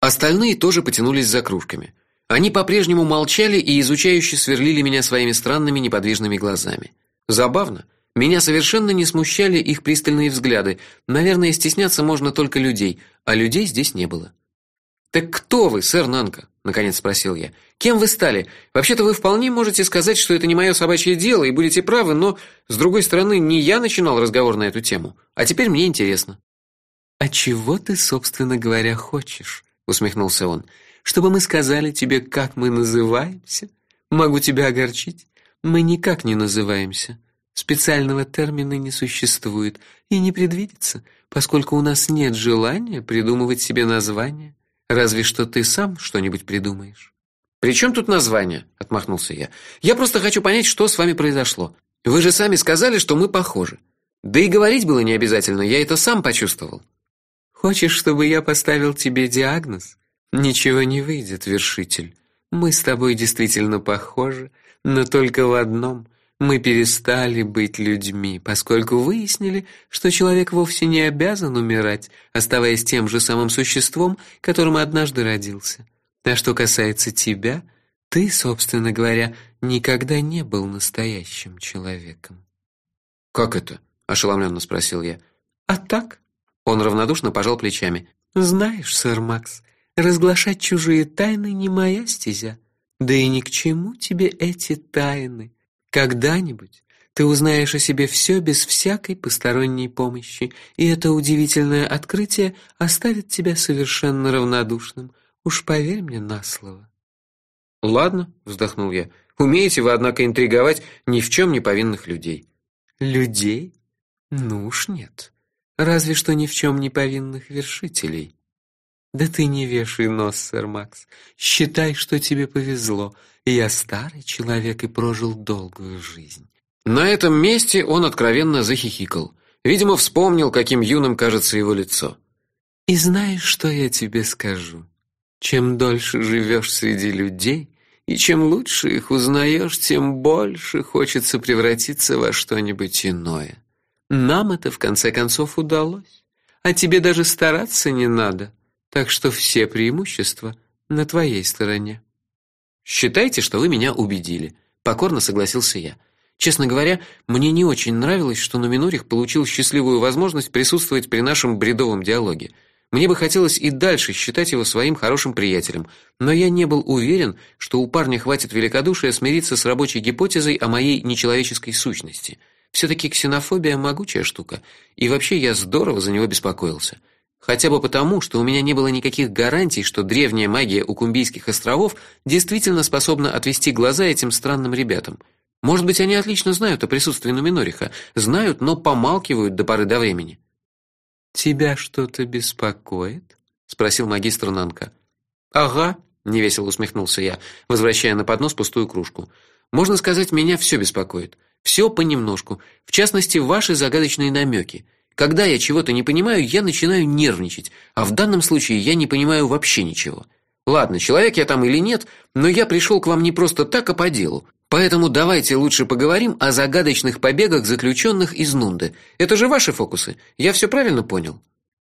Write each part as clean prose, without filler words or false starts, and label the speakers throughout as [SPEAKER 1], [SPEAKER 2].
[SPEAKER 1] Остальные тоже потянулись за кружками. Они по-прежнему молчали и изучающе сверлили меня своими странными неподвижными глазами. Забавно, меня совершенно не смущали их пристальные взгляды. Наверное, стесняться можно только людей, а людей здесь не было. Так кто вы, сэр Нанка? Наконец спросил я. Кем вы стали? Вообще-то вы вполне можете сказать, что это не мое собачье дело, и будете правы, но с другой стороны, не я начинал разговор на эту тему. А теперь мне интересно. А чего ты, собственно говоря, хочешь? Усмехнулся он. Чтобы мы сказали тебе, как мы называемся? Могу тебя огорчить. Мы никак не называемся. Специального термина не существует и не предвидится, поскольку у нас нет желания придумывать себе название. Разве что ты сам что-нибудь придумаешь. При чем тут название? Отмахнулся я. Я просто хочу понять, что с вами произошло. Вы же сами сказали, что мы похожи. Да и говорить было не обязательно, я это сам почувствовал. Хочешь, чтобы я поставил тебе диагноз? Ничего не выйдет, вершитель. Мы с тобой действительно похожи, но только в одном: мы перестали быть людьми, поскольку выяснили, что человек вовсе не обязан умирать, оставаясь тем же самым существом, которым однажды родился. А что касается тебя, ты, собственно говоря, никогда не был настоящим человеком. Как это? Ошеломленно спросил я. А так? Он равнодушно пожал плечами. Знаешь, сэр Макс, разглашать чужие тайны не моя стезя. Да и ни к чему тебе эти тайны. Когда-нибудь ты узнаешь о себе все без всякой посторонней помощи, и это удивительное открытие оставит тебя совершенно равнодушным. Уж поверь мне на слово. Ладно, вздохнул я. Умеете вы, однако, интриговать ни в чем не повинных людей. Людей? Ну уж нет. Разве что ни в чем не повинных вершителей. Да ты не вешай нос, сэр Макс. Считай, что тебе повезло. Я старый человек и прожил долгую жизнь. На этом месте он откровенно захихикал. Видимо, вспомнил, каким юным кажется его лицо. И знаешь, что я тебе скажу? Чем дольше живешь среди людей, и чем лучше их узнаешь, тем больше хочется превратиться во что-нибудь иное. Нам это в конце концов удалось, а тебе даже стараться не надо, так что все преимущества на твоей стороне. Считайте, что вы меня убедили, покорно согласился я. Честно говоря, мне не очень нравилось, что Нуминорих получил счастливую возможность присутствовать при нашем бредовом диалоге. Мне бы хотелось и дальше считать его своим хорошим приятелем, но я не был уверен, что у парня хватит великодушия смириться с рабочей гипотезой о моей нечеловеческой сущности. Все-таки ксенофобия могучая штука, и вообще я здорово за него беспокоился. Хотя бы потому, что у меня не было никаких гарантий, что древняя магия Укумбийских островов действительно способна отвести глаза этим странным ребятам. Может быть, они отлично знают о присутствии Нуминориха, знают, но помалкивают до поры до времени. Тебя что-то беспокоит? Спросил магистр Нанка. Ага, невесело усмехнулся я, возвращая на поднос пустую кружку. Можно сказать, меня все беспокоит. Все понемножку, в частности, ваши загадочные намеки. Когда я чего-то не понимаю, я начинаю нервничать, а в данном случае я не понимаю вообще ничего. Ладно, человек я там или нет, но я пришел к вам не просто так, а по делу. Поэтому давайте лучше поговорим о загадочных побегах заключенных из Нунды. Это же ваши фокусы. Я все правильно понял?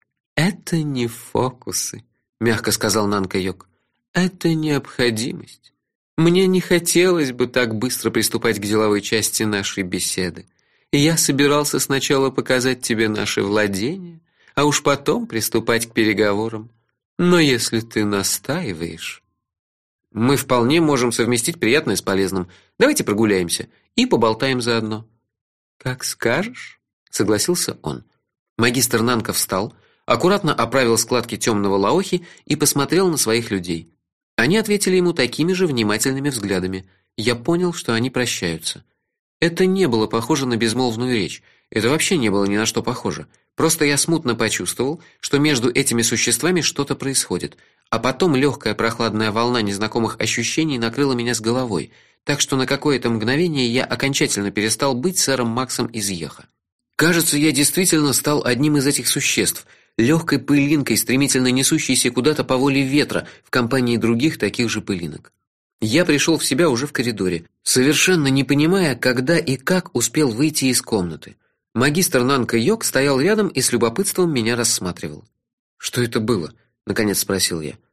[SPEAKER 1] Это не фокусы, мягко сказал Нанка-йог. Это необходимость. Мне не хотелось бы так быстро приступать к деловой части нашей беседы. И я собирался сначала показать тебе наши владения, а уж потом приступать к переговорам. Но если ты настаиваешь, мы вполне можем совместить приятное с полезным. Давайте прогуляемся и поболтаем заодно. Как скажешь, согласился он. Магистр Нанка встал, аккуратно оправил складки темного лаохи и посмотрел на своих людей. Они ответили ему такими же внимательными взглядами. Я понял, что они прощаются. Это не было похоже на безмолвную речь. Это вообще не было ни на что похоже. Просто я смутно почувствовал, что между этими существами что-то происходит, а потом легкая прохладная волна незнакомых ощущений накрыла меня с головой, так что на какое-то мгновение я окончательно перестал быть сэром Максом из Йеха. Кажется, я действительно стал одним из этих существ, легкой пылинкой, стремительно несущейся куда-то по воле ветра в компании других таких же пылинок. Я пришел в себя уже в коридоре, совершенно не понимая, когда и как успел выйти из комнаты. Магистр Нанка-йог стоял рядом и с любопытством меня рассматривал. Что это было? Наконец спросил я.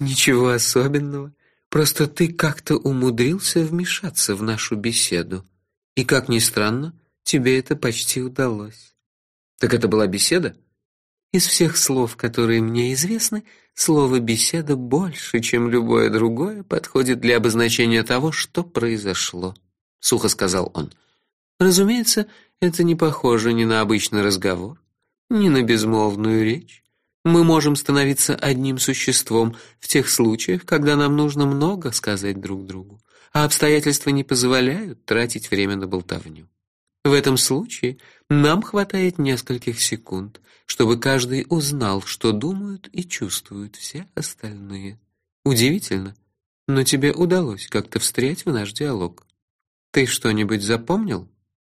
[SPEAKER 1] Ничего особенного. Просто ты как-то умудрился вмешаться в нашу беседу. И, как ни странно, тебе это почти удалось. Так это была беседа? Из всех слов, которые мне известны, слово «беседа» больше, чем любое другое, подходит для обозначения того, что произошло, — сухо сказал он. Разумеется, это не похоже ни на обычный разговор, ни на безмолвную речь. Мы можем становиться одним существом в тех случаях, когда нам нужно много сказать друг другу, а обстоятельства не позволяют тратить время на болтовню. В этом случае нам хватает нескольких секунд, чтобы каждый узнал, что думают и чувствуют все остальные. Удивительно, но тебе удалось как-то встрять в наш диалог. Ты что-нибудь запомнил?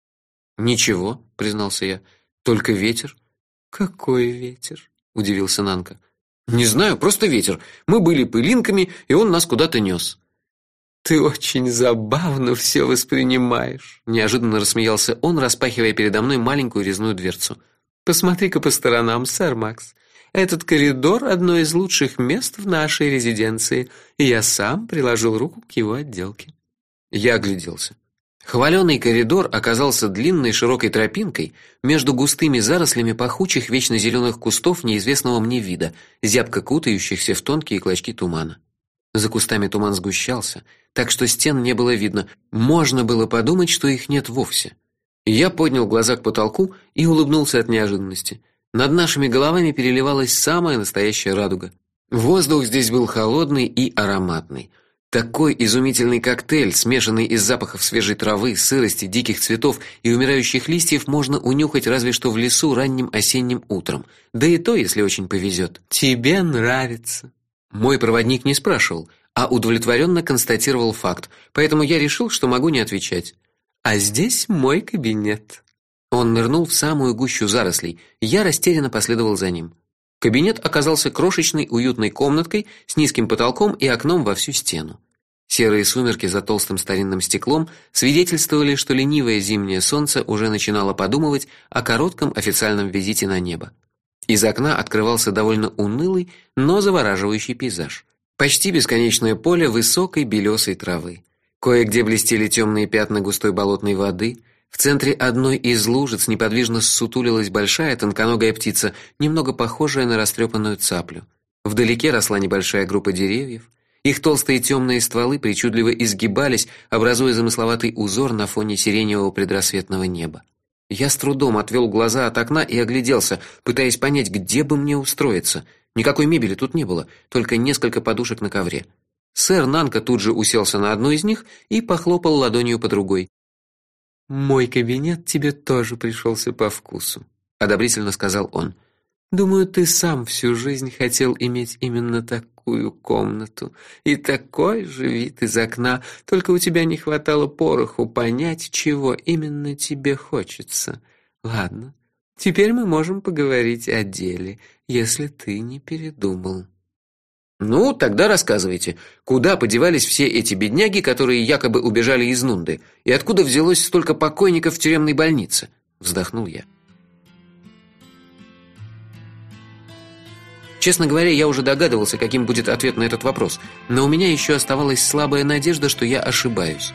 [SPEAKER 1] Ничего, признался я. Только ветер. Какой ветер? Удивился Нанка. Не знаю, просто ветер. Мы были пылинками, и он нас куда-то нес. Ты очень забавно все воспринимаешь, неожиданно рассмеялся он, распахивая передо мной маленькую резную дверцу. Посмотри-ка по сторонам, сэр Макс. Этот коридор одно из лучших мест в нашей резиденции, и я сам приложил руку к его отделке. Я огляделся. Хваленый коридор оказался длинной широкой тропинкой между густыми зарослями пахучих вечно зеленых кустов неизвестного мне вида, зябко кутающихся в тонкие клочки тумана. За кустами туман сгущался, так что стен не было видно. Можно было подумать, что их нет вовсе. Я поднял глаза к потолку и улыбнулся от неожиданности. Над нашими головами переливалась самая настоящая радуга. Воздух здесь был холодный и ароматный. Такой изумительный коктейль, смешанный из запахов свежей травы, сырости, диких цветов и умирающих листьев, можно унюхать разве что в лесу ранним осенним утром. Да и то, если очень повезет. Тебе нравится. Мой проводник не спрашивал, а удовлетворенно констатировал факт, поэтому я решил, что могу не отвечать. А здесь мой кабинет. Он нырнул в самую гущу зарослей. Я растерянно последовал за ним. Кабинет оказался крошечной уютной комнаткой с низким потолком и окном во всю стену. Серые сумерки за толстым старинным стеклом свидетельствовали, что ленивое зимнее солнце уже начинало подумывать о коротком официальном визите на небо. Из окна открывался довольно унылый, но завораживающий пейзаж. Почти бесконечное поле высокой белесой травы. Кое-где блестели темные пятна густой болотной воды. В центре одной из лужиц неподвижно ссутулилась большая тонконогая птица, немного похожая на растрепанную цаплю. Вдалеке росла небольшая группа деревьев. Их толстые темные стволы причудливо изгибались, образуя замысловатый узор на фоне сиреневого предрассветного неба. Я с трудом отвел глаза от окна и огляделся, пытаясь понять, где бы мне устроиться. Никакой мебели тут не было, только несколько подушек на ковре. Сэр Нанка тут же уселся на одну из них и похлопал ладонью по другой. «Мой кабинет тебе тоже пришелся по вкусу», — одобрительно сказал он. «Думаю, ты сам всю жизнь хотел иметь именно такую комнату и такой же вид из окна, только у тебя не хватало пороху понять, чего именно тебе хочется. Ладно, теперь мы можем поговорить о деле, если ты не передумал». «Ну, тогда рассказывайте, куда подевались все эти бедняги, которые якобы убежали из Нунды, и откуда взялось столько покойников в тюремной больнице?» — вздохнул я. Честно говоря, я уже догадывался, каким будет ответ на этот вопрос, но у меня еще оставалась слабая надежда, что я ошибаюсь.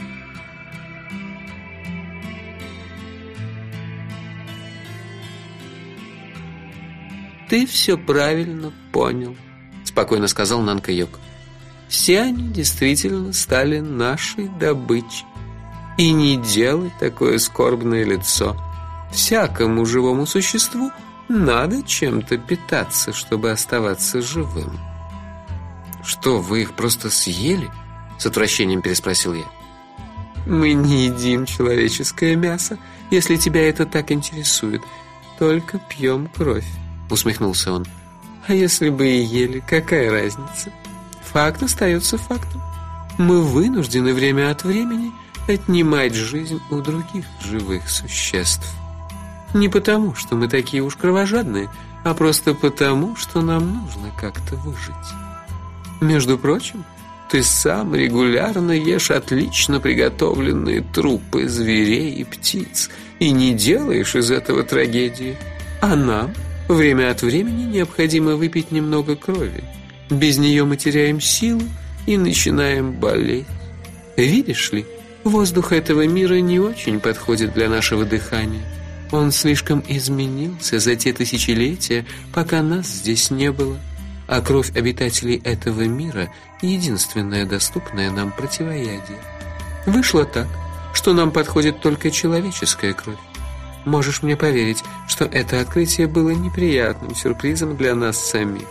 [SPEAKER 1] «Ты все правильно понял», — спокойно сказал Нанка Йог. «Все они действительно стали нашей добычей. И не делай такое скорбное лицо. Всякому живому существу надо чем-то питаться, чтобы оставаться живым». «Что, вы их просто съели?» — с отвращением переспросил я. «Мы не едим человеческое мясо, если тебя это так интересует. Только пьем кровь», — усмехнулся он. «А если бы и ели, какая разница? Факт остается фактом. Мы вынуждены время от времени отнимать жизнь у других живых существ. Не потому, что мы такие уж кровожадные, а просто потому, что нам нужно как-то выжить. Между прочим, ты сам регулярно ешь отлично приготовленные трупы зверей и птиц и не делаешь из этого трагедии. А нам время от времени необходимо выпить немного крови.
[SPEAKER 2] Без нее мы теряем силу и начинаем болеть. Видишь ли, воздух этого мира не очень подходит для нашего дыхания. Он слишком изменился за те тысячелетия, пока нас здесь не было. А кровь обитателей этого мира – единственное доступное нам противоядие. Вышло так, что нам подходит только человеческая кровь. Можешь мне поверить, что это открытие было неприятным сюрпризом для нас самих.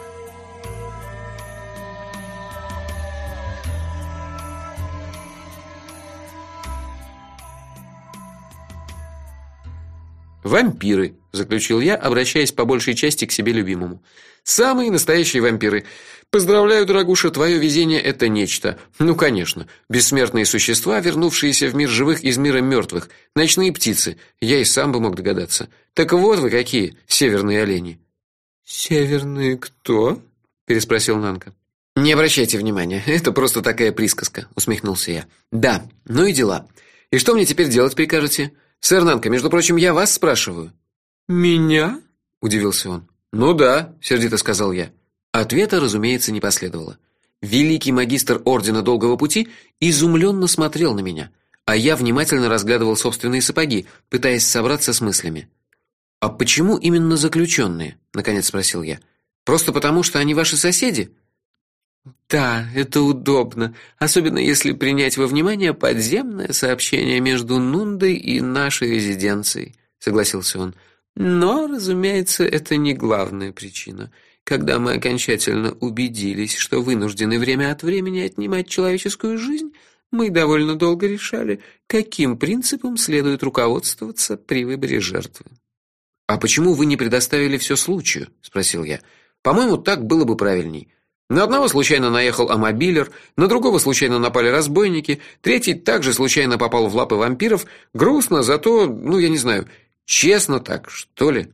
[SPEAKER 1] «Вампиры», – заключил я, обращаясь по большей части к себе любимому. «Самые настоящие вампиры. Поздравляю, дорогуша, твое везение – это нечто. Ну, конечно, бессмертные существа, вернувшиеся в мир живых из мира мертвых, ночные птицы. Я и сам бы мог догадаться. Так вот вы какие, северные олени».
[SPEAKER 2] «Северные кто?» – переспросил Нанка.
[SPEAKER 1] «Не обращайте внимания, это просто такая присказка», – усмехнулся я. «Да, ну и дела. И что мне теперь делать прикажете? Сэр Нанка, между прочим, я вас спрашиваю».
[SPEAKER 2] «Меня?»
[SPEAKER 1] – удивился он. «Ну да», – сердито сказал я. Ответа, разумеется, не последовало. Великий магистр Ордена Долгого Пути изумленно смотрел на меня, а я внимательно разглядывал собственные сапоги, пытаясь собраться с мыслями. «А почему именно заключенные?» – наконец спросил я. «Просто потому, что они ваши соседи?»
[SPEAKER 2] «Да, это удобно, особенно если принять во внимание подземное сообщение между Нундой и нашей резиденцией», – согласился он. «Но, разумеется, это не главная причина. Когда мы окончательно убедились, что вынуждены время от времени отнимать человеческую жизнь, мы довольно долго решали, каким принципом следует руководствоваться при выборе жертвы».
[SPEAKER 1] «А почему вы не предоставили все случаю?» – спросил я. «По-моему, так было бы правильней. На одного случайно наехал амобилер, на другого случайно напали разбойники, третий также случайно попал в лапы вампиров. Грустно, зато, я не знаю, честно так, что ли?»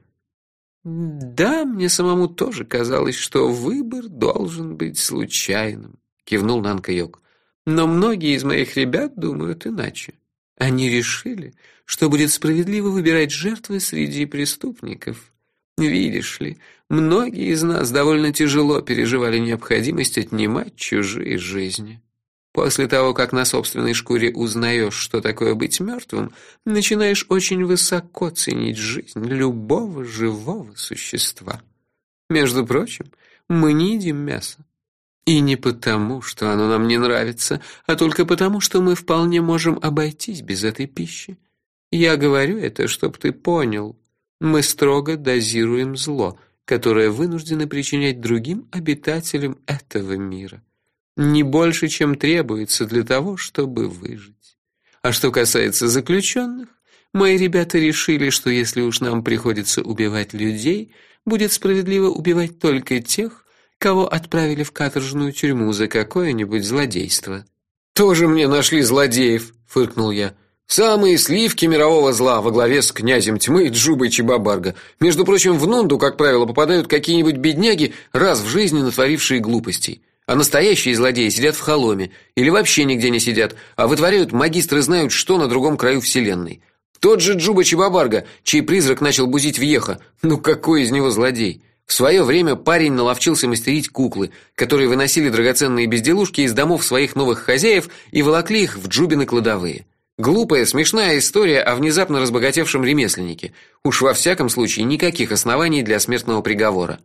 [SPEAKER 2] «Да, мне самому тоже казалось, что выбор должен быть случайным», – кивнул Нанка-Йог. «Но многие из моих ребят думают иначе. Они решили, что будет справедливо выбирать жертвы среди преступников. Видишь ли, многие из нас довольно тяжело переживали необходимость отнимать чужие жизни. После того, как на собственной шкуре узнаешь, что такое быть мертвым, начинаешь очень высоко ценить жизнь любого живого существа. Между прочим, мы не едим мясо. И не потому, что оно нам не нравится, а только потому, что мы вполне можем обойтись без этой пищи. Я говорю это, чтоб ты понял. Мы строго дозируем зло, которое вынуждены причинять другим обитателям этого мира. Не больше, чем требуется для того, чтобы выжить. А что касается заключенных, мои ребята решили, что если уж нам приходится убивать людей, будет справедливо убивать только тех, кого отправили в каторжную тюрьму за какое-нибудь злодейство.
[SPEAKER 1] «Тоже мне нашли злодеев», – фыркнул я. «Самые сливки мирового зла во главе с князем тьмы Джубой Чибабарга. Между прочим, в Нунду, как правило, попадают какие-нибудь бедняги, раз в жизни натворившие глупостей. А настоящие злодеи сидят в холоме или вообще нигде не сидят, а вытворяют магистры знают что на другом краю вселенной. Тот же Джуба Чибабарга, чей призрак начал бузить Вьеха. Ну какой из него злодей? В свое время парень наловчился мастерить куклы, которые выносили драгоценные безделушки из домов своих новых хозяев и волокли их в Джубины кладовые. Глупая, смешная история о внезапно разбогатевшем ремесленнике. Уж во всяком случае никаких оснований для смертного приговора.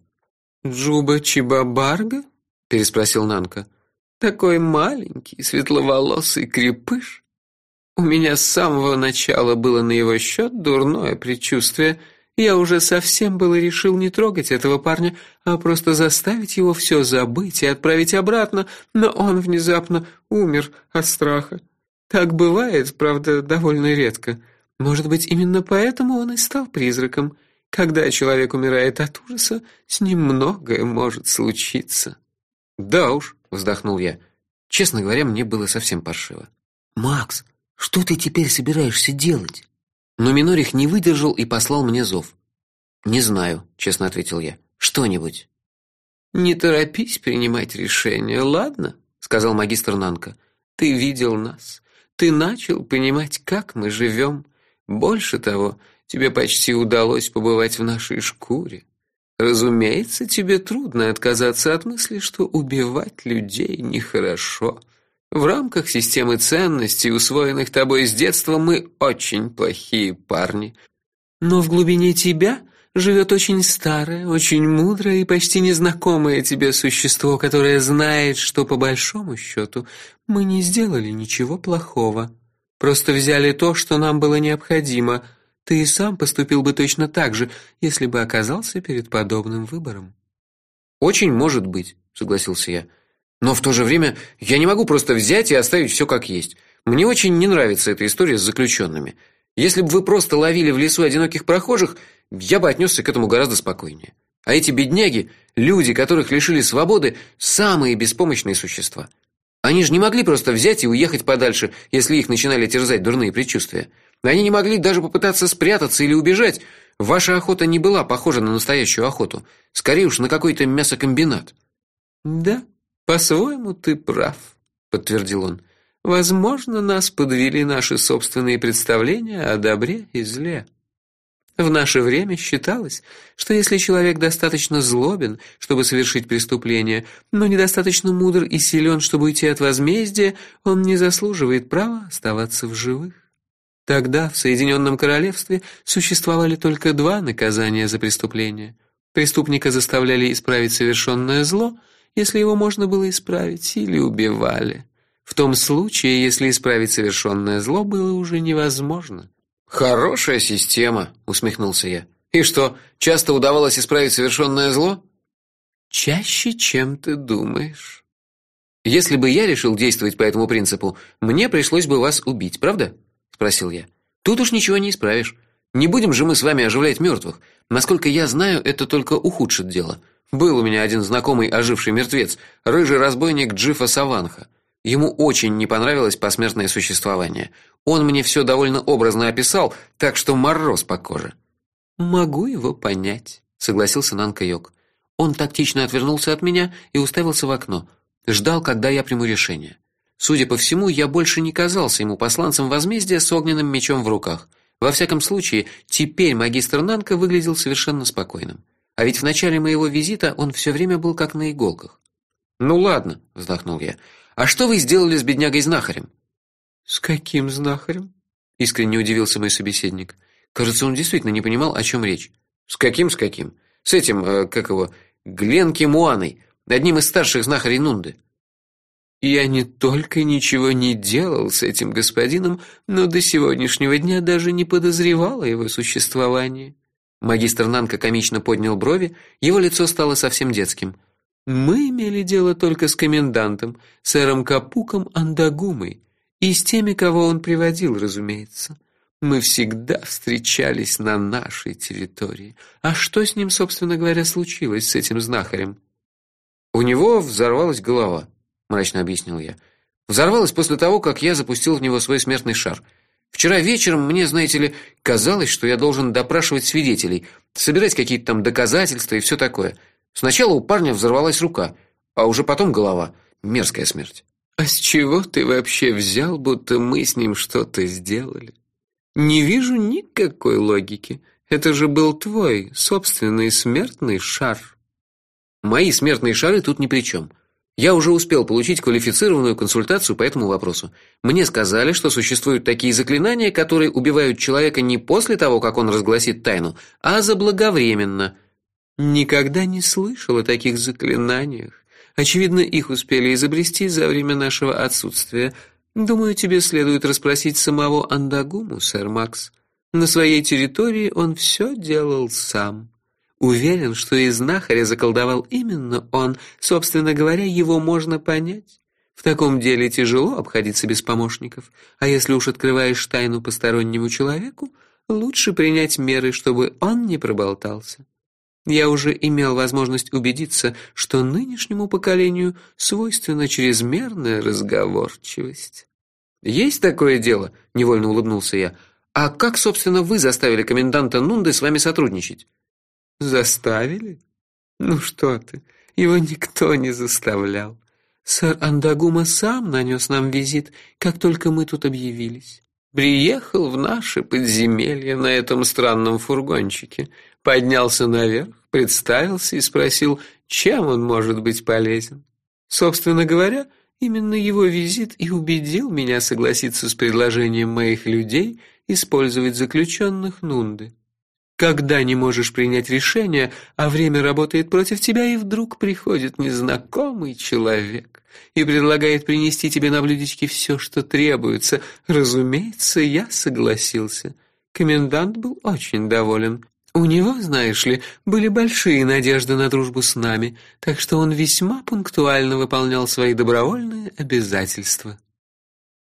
[SPEAKER 2] «Джуба Чибабарга?» – переспросил Нанка. «Такой маленький, светловолосый крепыш. У меня с самого начала было на его счет дурное предчувствие. Я уже совсем было решил не трогать этого парня, а просто заставить его все забыть и отправить обратно, но он внезапно умер от страха. Так бывает, правда, довольно редко. Может быть, именно поэтому он и стал призраком. Когда человек умирает от ужаса, с ним многое может случиться».
[SPEAKER 1] «Да уж», – вздохнул я. Честно говоря, мне было совсем паршиво.
[SPEAKER 3] «Макс, что ты теперь собираешься делать?»
[SPEAKER 1] Но Минорих не выдержал и послал мне зов. «Не знаю», – честно ответил я. «Что-нибудь».
[SPEAKER 2] «Не торопись принимать решение, ладно?» – сказал магистр Нанка. «Ты видел нас. Ты начал понимать, как мы живем. Больше того, тебе почти удалось побывать в нашей шкуре. Разумеется, тебе трудно отказаться от мысли, что убивать людей нехорошо. В рамках системы ценностей, усвоенных тобой с детства, мы очень плохие парни. Но в глубине тебя живет очень старое, очень мудрое и почти незнакомое тебе существо, которое знает, что по большому счету мы не сделали ничего плохого. Просто взяли то, что нам было необходимо. Ты и сам поступил бы точно так же, если бы оказался перед подобным выбором. Очень может быть, согласился я. Но в то же время я не могу просто взять и оставить все как есть. Мне очень не нравится эта история с заключенными. Если бы вы просто ловили в лесу одиноких прохожих, я бы отнесся к этому гораздо спокойнее. А эти бедняги, люди, которых лишили свободы, самые беспомощные существа. Они же не могли просто взять и уехать подальше, если их начинали терзать дурные предчувствия. Они не могли даже попытаться спрятаться или убежать. Ваша охота не была похожа на настоящую охоту, скорее уж на какой-то мясокомбинат. Да, по-своему ты прав, подтвердил он. Возможно, нас подвели наши собственные представления о добре и зле. В наше время считалось, что если человек достаточно злобен, чтобы совершить преступление, но недостаточно мудр и силен, чтобы уйти от возмездия, он не заслуживает права оставаться в живых. Тогда в Соединенном Королевстве существовали только два наказания за преступление. Преступника заставляли исправить совершенное зло, если его можно было исправить, или убивали. В том случае, если исправить совершенное зло было уже невозможно. Хорошая система, усмехнулся я. И что, часто удавалось исправить совершенное зло? Чаще, чем ты думаешь. Если бы я решил действовать по этому принципу, мне пришлось бы вас убить, правда? Спросил я. Тут уж ничего не исправишь. Не будем же мы с вами оживлять мертвых. Насколько я знаю, это только ухудшит дело. Был у меня один знакомый оживший мертвец, рыжий разбойник Джифа Саванха. Ему очень не понравилось посмертное существование. Он мне все довольно образно описал, так что мороз по коже. Могу его понять, согласился Нанка-Йог. Он тактично отвернулся от меня и уставился в окно, ждал, когда я приму решение. Судя по всему, я больше не казался ему посланцем возмездия с огненным мечом в руках. Во всяком случае, теперь магистр Нанка выглядел совершенно спокойным. А ведь в начале моего визита он все время был как на иголках. Ну ладно, вздохнул я. А что вы сделали с беднягой-знахарем? С каким знахарем? Искренне удивился мой собеседник. Кажется, он действительно не понимал, о чем речь. С каким? С этим, как его, Гленки Муаной, одним из старших знахарей Нунды. Я не только ничего не делал с этим господином, но до сегодняшнего дня даже не подозревал о его существовании. Магистр Нанка комично поднял брови, его лицо стало совсем детским. Мы имели дело только с комендантом, сэром Капуком Андагумой, и с теми, кого он приводил, разумеется. Мы всегда встречались на нашей территории. А что с ним, собственно говоря, случилось с этим знахарем? У него взорвалась голова, мрачно объяснил я. Взорвалась после того, как я запустил в него свой смертный шар. Вчера вечером мне, знаете ли, казалось, что я должен допрашивать свидетелей, собирать какие-то там доказательства и все такое. Сначала у парня взорвалась рука, а уже потом голова. Мерзкая смерть. А с чего ты вообще взял, будто мы с ним что-то сделали? Не вижу никакой логики. Это же был твой собственный смертный шар. Мои смертные шары тут ни при чем. Я уже успел получить квалифицированную консультацию по этому вопросу. Мне сказали, что существуют такие заклинания, которые убивают человека не после того, как он разгласит тайну, а заблаговременно. Никогда не слышал о таких заклинаниях. Очевидно, их успели изобрести за время нашего отсутствия. Думаю, тебе следует расспросить самого Андагуму, сэр Макс. На своей территории он все делал сам. Уверен, что и знахаря заколдовал именно он. Собственно говоря, его можно понять. В таком деле тяжело обходиться без помощников. А если уж открываешь тайну постороннему человеку, лучше принять меры, чтобы он не проболтался. Я уже имел возможность убедиться, что нынешнему поколению свойственна чрезмерная разговорчивость. Есть такое дело, невольно улыбнулся я. А как, собственно, вы заставили коменданта Нунды с вами сотрудничать? Заставили? Ну что ты? Его никто не заставлял. Сэр Андагума сам нанес нам визит, как только мы тут объявились. Приехал в наше подземелье на этом странном фургончике, поднялся наверх, представился и спросил, чем он может быть полезен. Собственно говоря, именно его визит и убедил меня согласиться с предложением моих людей использовать заключенных Нунды. Когда не можешь принять решение, а время работает против тебя, и вдруг приходит незнакомый человек и предлагает принести тебе на блюдечке все, что требуется, разумеется, я согласился. Комендант был очень доволен. У него, знаешь ли, были большие надежды на дружбу с нами, так что он весьма пунктуально выполнял свои добровольные обязательства.